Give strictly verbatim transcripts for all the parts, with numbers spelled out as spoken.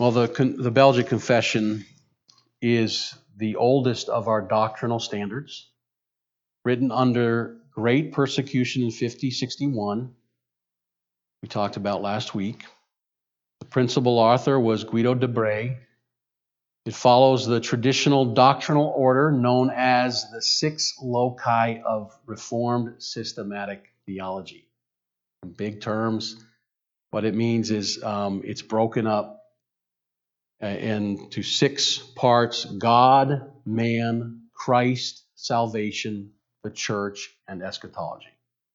Well, the, the Belgic Confession is the oldest of our doctrinal standards, written under great persecution in fifty sixty-one, we talked about last week. The principal author was Guido de Brès. It follows the traditional doctrinal order known as the six loci of Reformed systematic theology. In big terms, what it means is um, it's broken up into six parts: God, man, Christ, salvation, the church, and eschatology.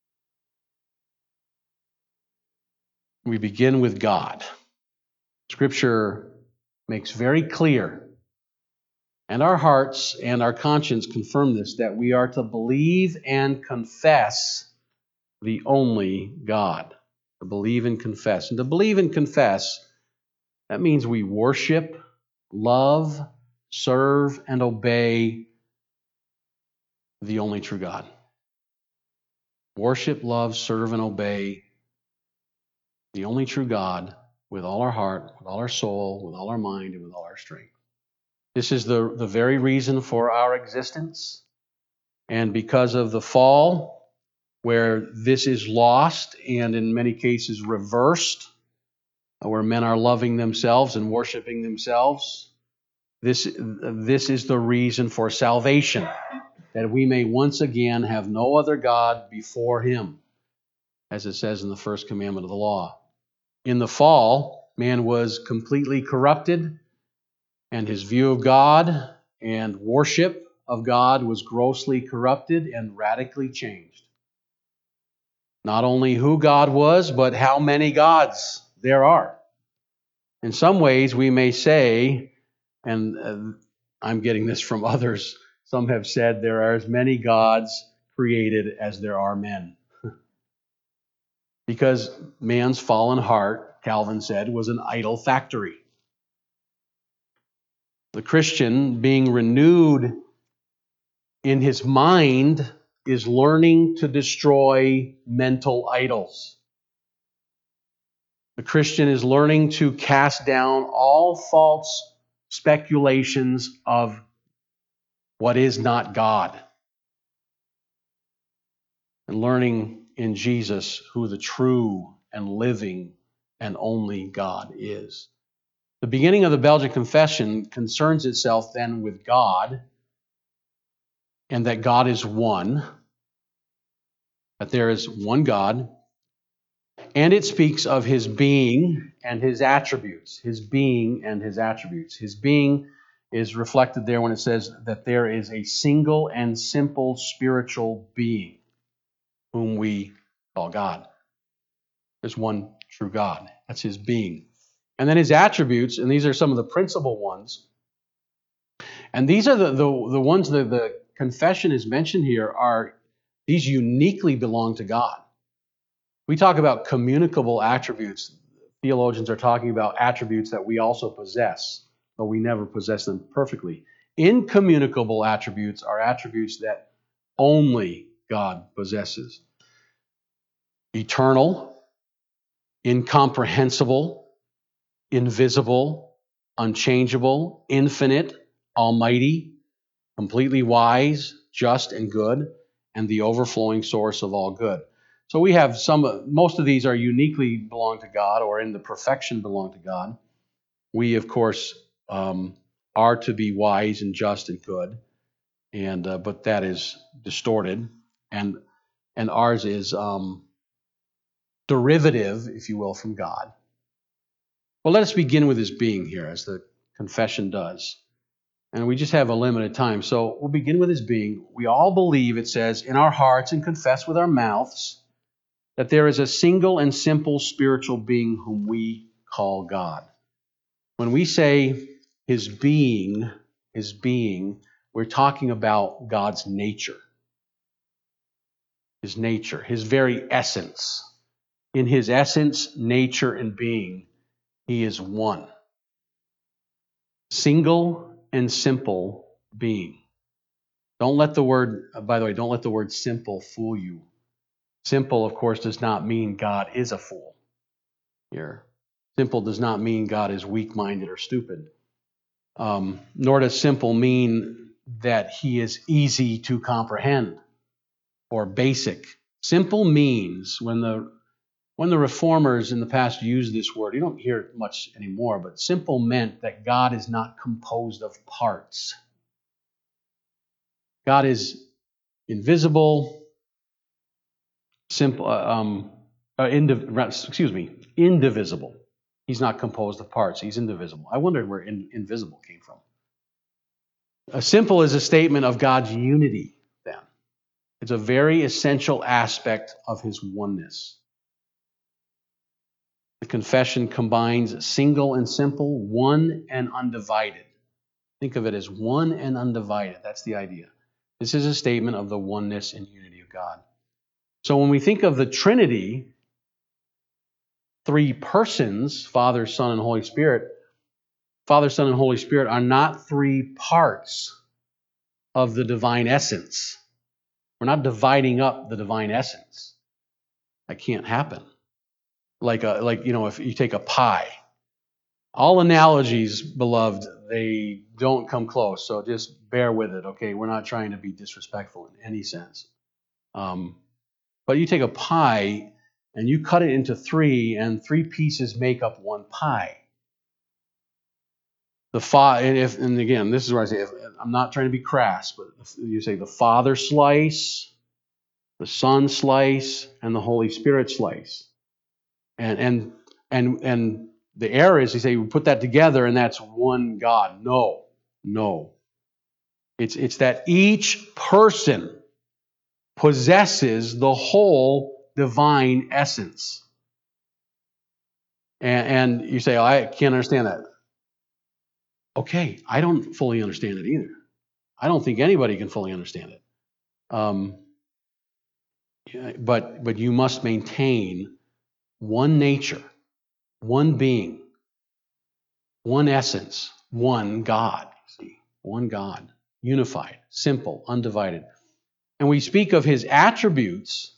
We begin with God. Scripture makes very clear, and our hearts and our conscience confirm this, that we are to believe and confess the only God. To believe and confess. And to believe and confess, that means we worship, love, serve, and obey the only true God. Worship, love, serve, and obey the only true God with all our heart, with all our soul, with all our mind, and with all our strength. This is the, the very reason for our existence. And because of the fall, where this is lost and in many cases reversed, where men are loving themselves and worshiping themselves, this, this is the reason for salvation, that we may once again have no other God before him, as it says in the first commandment of the law. In the fall, man was completely corrupted, and his view of God and worship of God was grossly corrupted and radically changed. Not only who God was, but how many gods there are. In some ways, we may say, and uh, I'm getting this from others, some have said there are as many gods created as there are men. Because man's fallen heart, Calvin said, was an idol factory. The Christian, being renewed in his mind, is learning to destroy mental idols. The Christian is learning to cast down all false speculations of what is not God, and learning in Jesus who the true and living and only God is. The beginning of the Belgic Confession concerns itself then with God, and that God is one, that there is one God, and it speaks of his being and his attributes. His being and his attributes. His being is reflected there when it says that there is a single and simple spiritual being whom we call God. There's one true God. That's his being. And then his attributes, and these are some of the principal ones. And these are the, the, the ones that the confession is mentioned here, are these uniquely belong to God. We talk about communicable attributes. Theologians are talking about attributes that we also possess, but we never possess them perfectly. Incommunicable attributes are attributes that only God possesses. Eternal, incomprehensible, invisible, unchangeable, infinite, almighty, completely wise, just and good, and the overflowing source of all good. So we have some, most of these are uniquely belong to God, or in the perfection belong to God. We, of course, um, are to be wise and just and good, and uh, but that is distorted, and and ours is um, derivative, if you will, from God. Well, let us begin with his being here, as the confession does. And we just have a limited time, so we'll begin with his being. We all believe, it says, in our hearts and confess with our mouths that there is a single and simple spiritual being whom we call God. When we say his being, his being, we're talking about God's nature. His nature, his very essence. In his essence, nature, and being, he is one. Single and simple being. Don't let the word, by the way, don't let the word simple fool you. Simple, of course, does not mean God is a fool here. Simple does not mean God is weak-minded or stupid. Um, nor does simple mean that he is easy to comprehend or basic. Simple means, when the when the reformers in the past used this word, you don't hear it much anymore, but simple meant that God is not composed of parts. God is invisible, simple, uh, um, uh, indiv- excuse me, indivisible. He's not composed of parts. He's indivisible. I wondered where in, invisible came from. A simple is a statement of God's unity, then. It's a very essential aspect of his oneness. The confession combines single and simple, one and undivided. Think of it as one and undivided. That's the idea. This is a statement of the oneness and unity of God. So when we think of the Trinity, three persons, Father, Son, and Holy Spirit, Father, Son, and Holy Spirit are not three parts of the divine essence. We're not dividing up the divine essence. That can't happen. Like a, like you know, if you take a pie, all analogies, beloved, they don't come close. So just bear with it, okay? We're not trying to be disrespectful in any sense. Um, but you take a pie and you cut it into three, and three pieces make up one pie. The fa- and if and again, this is where I say, if, I'm not trying to be crass, but you say the Father slice, the Son slice, and the Holy Spirit slice, and and and and the error is you say we put that together and that's one God. No, no, it's it's that each person possesses the whole divine essence, and, and you say, oh, I can't understand that. Okay, I don't fully understand it either. I don't think anybody can fully understand it. Um, but but you must maintain one nature, one being, one essence, one God. See, one God, unified, simple, undivided. And we speak of his attributes.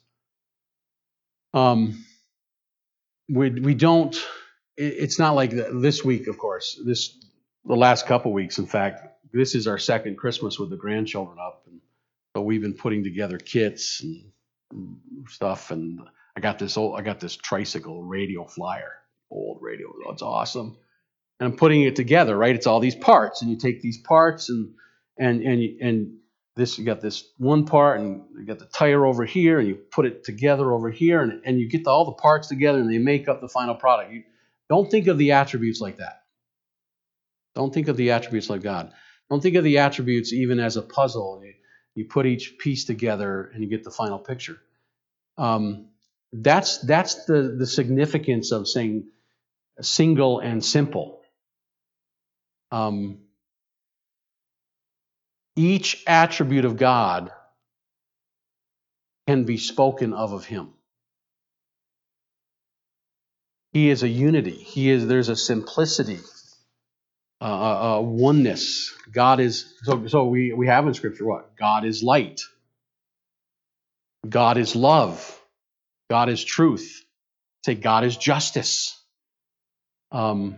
Um, we we don't. It, it's not like this week, of course. This the last couple weeks, in fact. This is our second Christmas with the grandchildren up, and so we've been putting together kits and stuff. And I got this old, I got this tricycle radio flyer, old radio. Oh, it's awesome. And I'm putting it together, right? It's all these parts, and you take these parts, and and and and this, you got this one part, and you got the tire over here, and you put it together over here, and, and you get the, all the parts together, and they make up the final product. You don't think of the attributes like that. Don't think of the attributes like God. Don't think of the attributes even as a puzzle. You, you put each piece together, and you get the final picture. Um, that's that's the, the significance of saying single and simple. Um, each attribute of God can be spoken of of him. He is a unity. He is. There's a simplicity, uh, a, a oneness. God is. So, so we, we have in Scripture what? God is light. God is love. God is truth. Say God is justice. Um,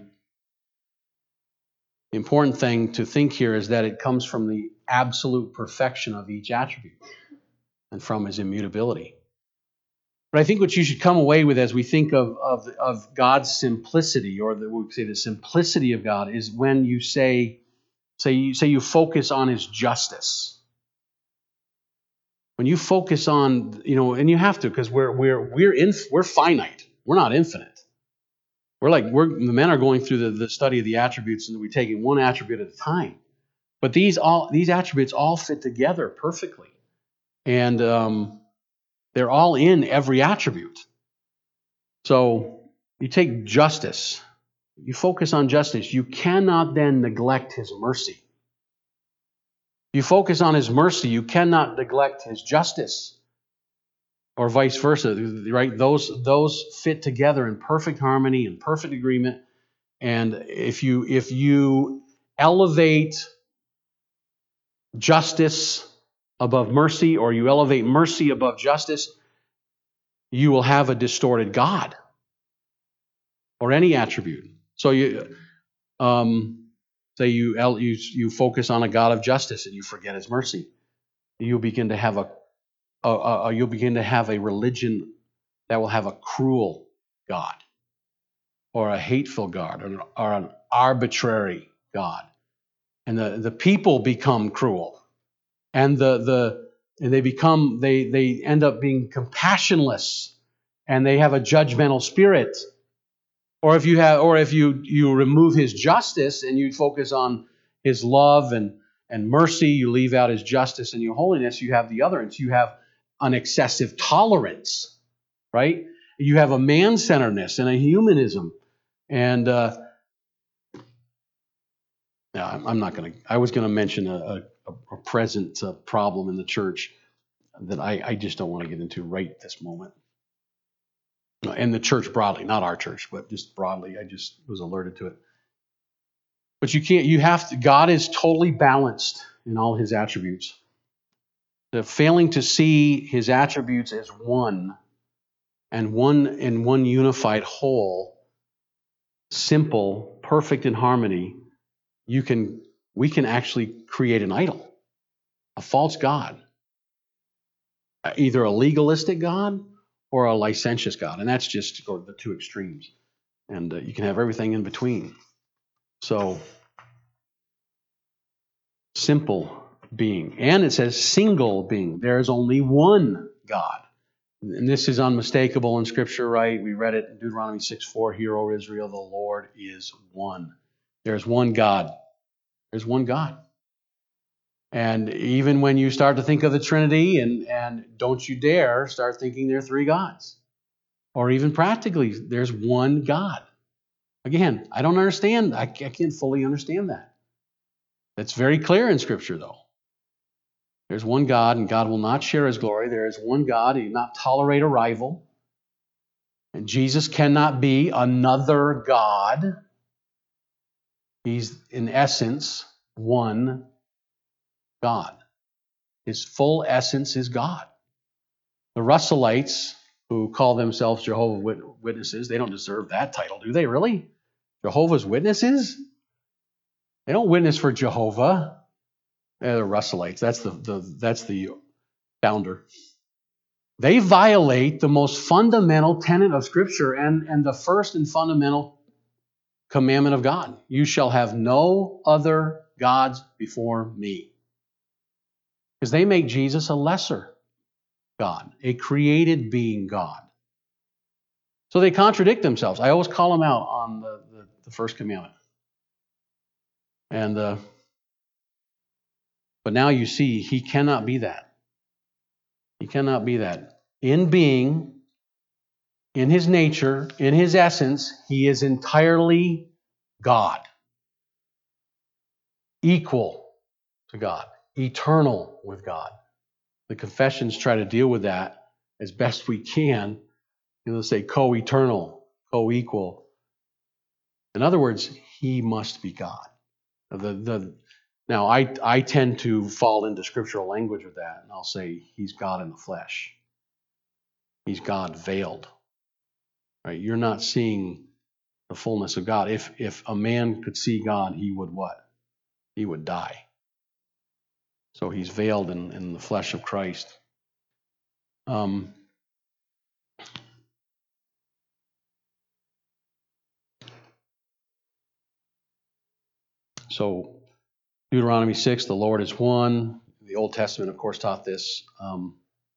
the important thing to think here is that it comes from the absolute perfection of each attribute and from his immutability. But I think what you should come away with as we think of, of, of God's simplicity, or the, we say the simplicity of God, is when you say, say you say you focus on his justice. When you focus on, you know, and you have to, because we're we're we're in, we're finite. We're not infinite. We're like we're the men are going through the, the study of the attributes, and we're taking one attribute at a time. But these all these attributes all fit together perfectly, and um, they're all in every attribute. So you take justice, you focus on justice. You cannot then neglect his mercy. You focus on his mercy, you cannot neglect his justice, or vice versa, right? Those those fit together in perfect harmony and perfect agreement. And if you if you elevate justice above mercy, or you elevate mercy above justice, you will have a distorted God. or any attribute. So you, um, say you, you you focus on a God of justice and you forget His mercy. You'll begin to have a, a, a, a you'll begin to have a religion that will have a cruel God, or a hateful God, or an, or an arbitrary God, and the, the people become cruel, and the the and they become they they end up being compassionless, and they have a judgmental spirit. Or if you have, or if you you remove His justice and you focus on His love and and mercy, you leave out His justice and your holiness. You have the other, and so you have an excessive tolerance, right? You have a man-centeredness and a humanism, and uh, yeah, I'm I'm not going to. I was going to mention a, a, a present uh, problem in the church that I, I just don't want to get into right this moment. And the church broadly, not our church, but just broadly, I just was alerted to it. But you can't, you have to, God is totally balanced in all His attributes. The failing to see His attributes as one and one in one unified whole, simple, perfect in harmony, you can, we can actually create an idol, a false God, either a legalistic God or a licentious God. And that's just sort of the two extremes. And uh, you can have everything in between. So, simple being. And it says single being. There is only one God. And this is unmistakable in Scripture, right? We read it in Deuteronomy six four. Hear, O Israel, the Lord is one. There's one God. There's one God. And even when you start to think of the Trinity, and, and don't you dare start thinking there are three gods. Or even practically, there's one God. Again, I don't understand. I, I can't fully understand that. That's very clear in Scripture, though. There's one God, and God will not share His glory. There is one God. He will not tolerate a rival. And Jesus cannot be another God. He's, in essence, one God. His full essence is God. The Russellites, who call themselves Jehovah's Witnesses, they don't deserve that title, do they really? Jehovah's Witnesses? They don't witness for Jehovah. They're the Russellites. That's the, the that's the founder. They violate the most fundamental tenet of Scripture and, and the first and fundamental commandment of God. You shall have no other gods before me. Because they make Jesus a lesser God, a created being God. So they contradict themselves. I always call them out on the, the, the first commandment. And uh, but now you see, He cannot be that. He cannot be that. In being, in His nature, in His essence, He is entirely God. Equal to God. Eternal with God. The confessions try to deal with that as best we can. You know, they say co-eternal, co-equal. In other words, He must be God. The, the, now, I, I tend to fall into scriptural language with that, and I'll say He's God in the flesh. He's God veiled. Right? You're not seeing the fullness of God. If if a man could see God, he would what? He would die. So He's veiled in, in the flesh of Christ. Um, so Deuteronomy six, the Lord is one. The Old Testament, of course, taught this. Um,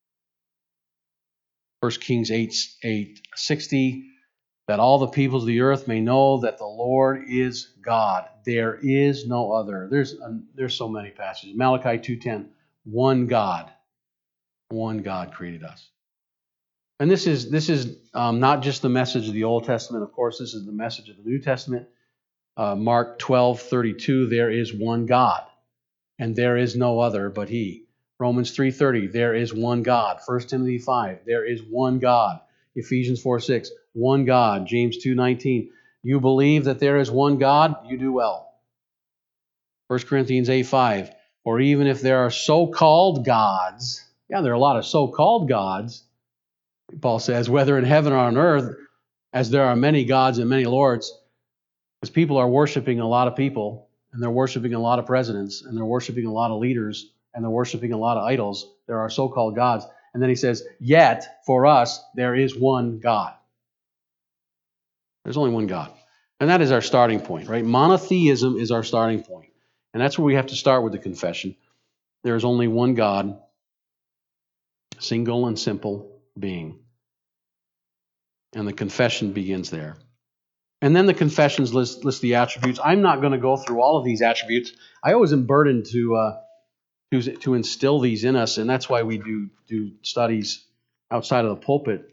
First Kings eight, eight sixty, that all the peoples of the earth may know that the Lord is God. There is no other. There's um, there's so many passages. Malachi two ten, one God. One God created us. And this is this is um, not just the message of the Old Testament. Of course, this is the message of the New Testament. Uh, Mark twelve thirty-two, there is one God, and there is no other but He. Romans three thirty, there is one God. First Timothy five, there is one God. Ephesians four six, one God. James two nineteen, you believe that there is one God, you do well. First Corinthians eight five, or even if there are so-called gods, yeah, there are a lot of so-called gods, Paul says, whether in heaven or on earth, as there are many gods and many lords, because people are worshiping a lot of people, and they're worshiping a lot of presidents, and they're worshiping a lot of leaders, and they're worshiping a lot of idols. There are so-called gods. And then he says, yet for us, there is one God. There's only one God. And that is our starting point, right? Monotheism is our starting point. And that's where we have to start with the confession. There is only one God, single and simple being. And the confession begins there. And then the confessions list, list the attributes. I'm not going to go through all of these attributes. I always am burdened to, uh, to, to instill these in us, and that's why we do, do studies outside of the pulpit.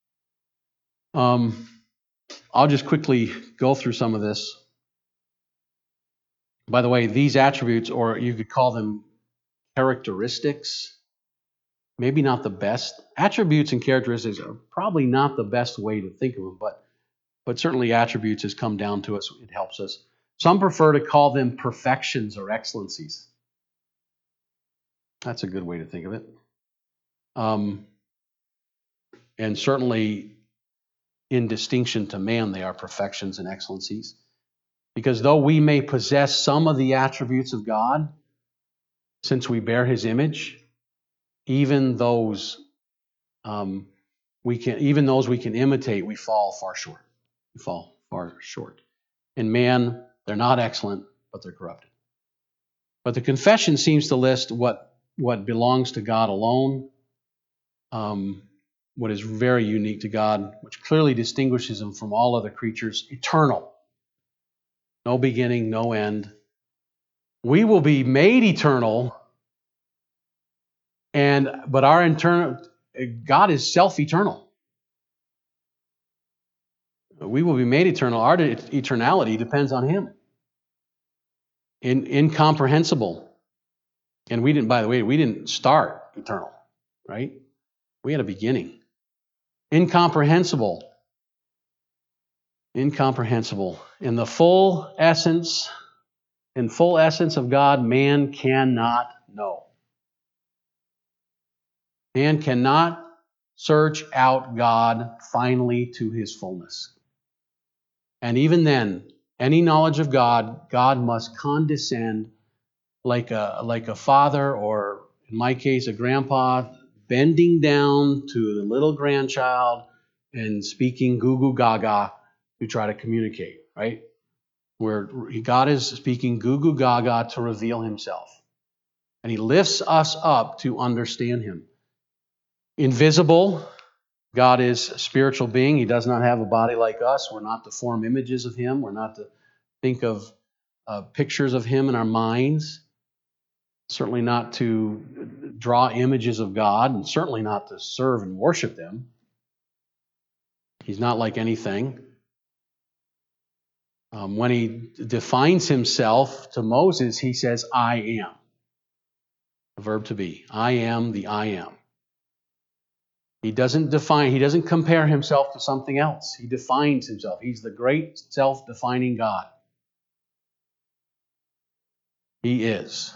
Um, I'll just quickly go through some of this. By the way, these attributes, or you could call them characteristics, maybe not the best. Attributes and characteristics are probably not the best way to think of them, but, but certainly attributes has come down to us. It helps us. Some prefer to call them perfections or excellencies. That's a good way to think of it. Um, and certainly, in distinction to man, they are perfections and excellencies. Because though we may possess some of the attributes of God, since we bear His image, even those um, we can, even those we can imitate, we fall far short. We fall far short. In man, they're not excellent, but they're corrupted. But the confession seems to list what what belongs to God alone, um, what is very unique to God, which clearly distinguishes Him from all other creatures. Eternal, no beginning, no end. We will be made eternal, and but our internal God is self-eternal. We will be made eternal. Our eternality depends on Him. In, incomprehensible. And we didn't, by the way, we didn't start eternal, right? We had a beginning. Incomprehensible. Incomprehensible. In the full essence, in full essence of God, man cannot know. Man cannot search out God finally to His fullness. And even then, any knowledge of God, God must condescend like a like a father, or in my case, a grandpa, bending down to the little grandchild and speaking goo goo gaga to try to communicate, right? Where God is speaking goo goo gaga to reveal Himself. And He lifts us up to understand Him. Invisible, God is a spiritual being. He does not have a body like us. We're not to form images of Him. We're not to think of uh, pictures of Him in our minds. Certainly not to draw images of God, and certainly not to serve and worship them. He's not like anything. Um, when He defines Himself to Moses, He says, I am. The verb to be. I am the I am. He doesn't define, He doesn't compare Himself to something else. He defines Himself. He's the great self-defining God. He is.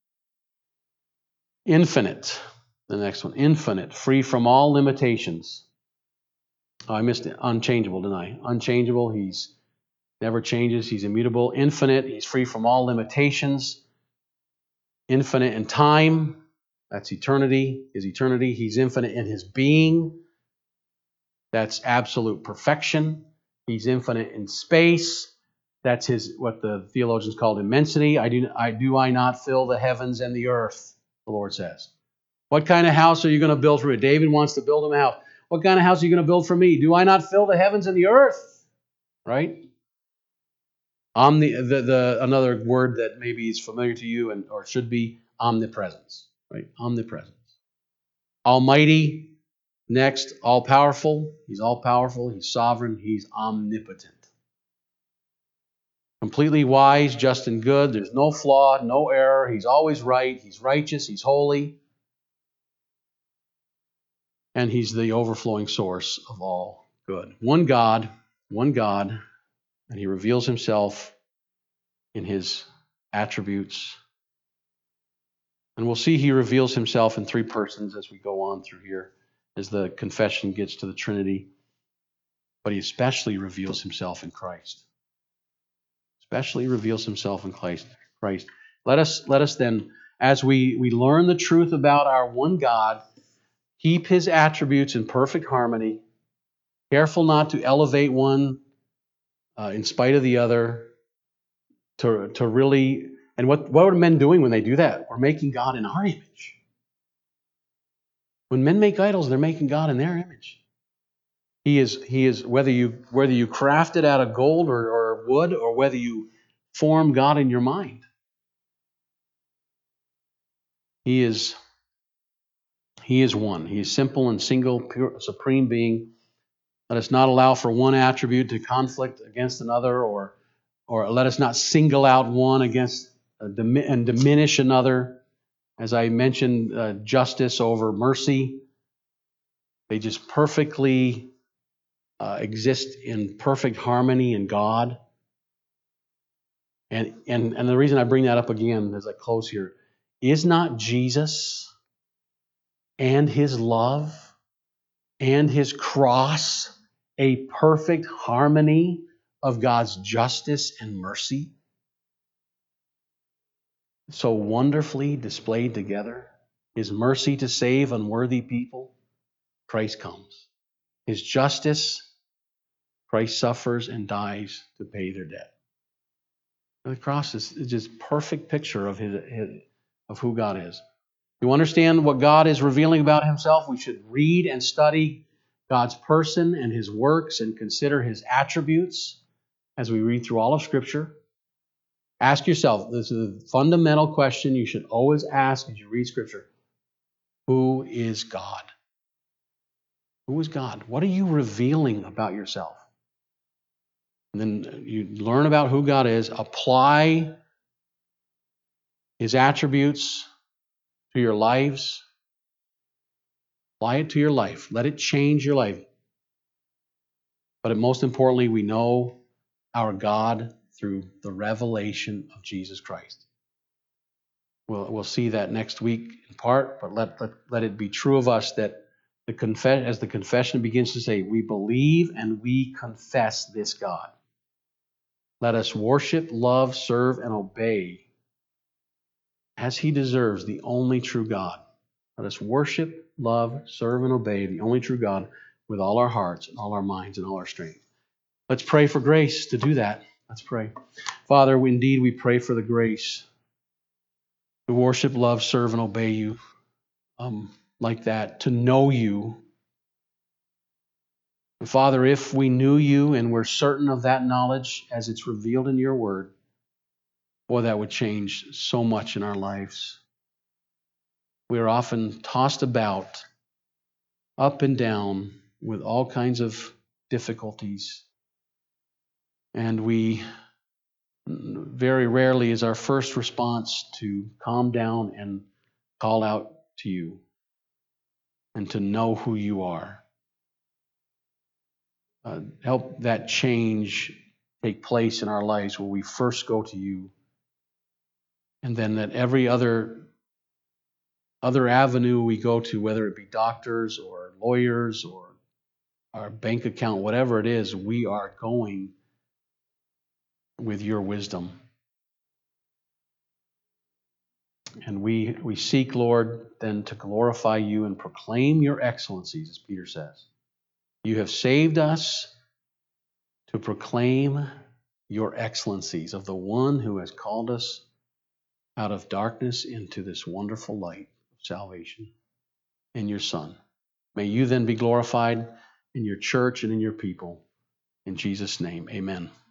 Infinite. The next one. Infinite. Free from all limitations. Oh, I missed it. Unchangeable, didn't I? Unchangeable. He's never changes. He's immutable. Infinite. He's free from all limitations. Infinite in time. That's eternity. His eternity. He's infinite in His being. That's absolute perfection. He's infinite in space. That's his what the theologians called immensity. I do, I do I not fill the heavens and the earth, the Lord says. What kind of house are you going to build for me? David wants to build him a house. What kind of house are you going to build for me? Do I not fill the heavens and the earth? Right? Omni, the, the, another word that maybe is familiar to you and or should be omnipresence. Right? Omnipresence. Almighty. Next, all-powerful. He's all-powerful. He's sovereign. He's omnipotent. Completely wise, just and good. There's no flaw, no error. He's always right. He's righteous. He's holy. And He's the overflowing source of all good. One God, one God, and He reveals Himself in His attributes. And we'll see He reveals Himself in three persons as we go on through here, as the confession gets to the Trinity. but he especially reveals himself in Christ. Especially reveals himself in Christ. Christ. Let us, let us then, as we, we learn the truth about our one God, keep his attributes in perfect harmony, careful not to elevate one uh, in spite of the other, to, to really, and what, what are men doing when they do that? We're making God in our image. When men make idols, they're making God in their image. He is, he is whether you whether you craft it out of gold or, or wood, or whether you form God in your mind. He is He is one. He is simple and single, pure, supreme being. Let us not allow for one attribute to conflict against another, or or let us not single out one against uh, and diminish another. As I mentioned, uh, justice over mercy. They just perfectly uh, exist in perfect harmony in God. And, and, and the reason I bring that up again as I close here, is not Jesus and his love and his cross a perfect harmony of God's justice and mercy? So wonderfully displayed together. His mercy to save unworthy people, Christ comes. His justice, Christ suffers and dies to pay their debt. The cross is just a perfect picture of his, his of who God is. To understand what God is revealing about himself, we should read and study God's person and his works and consider his attributes as we read through all of Scripture. Ask yourself, this is a fundamental question you should always ask as you read Scripture. Who is God? Who is God? What are you revealing about yourself? And then you learn about who God is, apply his attributes to your lives. Apply it to your life. Let it change your life. But most importantly, we know our God through the revelation of Jesus Christ. We'll, we'll see that next week in part, but let, let, let it be true of us that the confess, as the confession begins to say, we believe and we confess this God. Let us worship, love, serve, and obey as he deserves, the only true God. Let us worship, love, serve, and obey the only true God with all our hearts and all our minds and all our strength. Let's pray for grace to do that. Let's pray. Father, indeed we pray for the grace to worship, love, serve, and obey you um, like that, to know you. And Father, if we knew you and we're certain of that knowledge as it's revealed in your word, boy, that would change so much in our lives. We are often tossed about, up and down, with all kinds of difficulties. And we very rarely is our first response to calm down and call out to you and to know who you are. Uh, help that change take place in our lives where we first go to you, and then that every other other avenue we go to, whether it be doctors or lawyers or our bank account, whatever it is, we are going with your wisdom. And we, we seek, Lord, then to glorify you and proclaim your excellencies, as Peter says. You have saved us to proclaim your excellencies of the one who has called us out of darkness into this wonderful light of salvation in your Son. May you then be glorified in your church and in your people. In Jesus' name, amen.